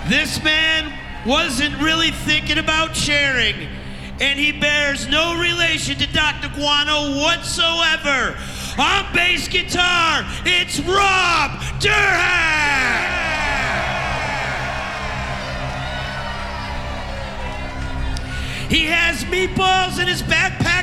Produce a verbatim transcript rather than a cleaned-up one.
This man wasn't really thinking about sharing, and he bears no relation to Doctor Guano whatsoever. On bass guitar, it's Rob Durham! He has meatballs in his backpack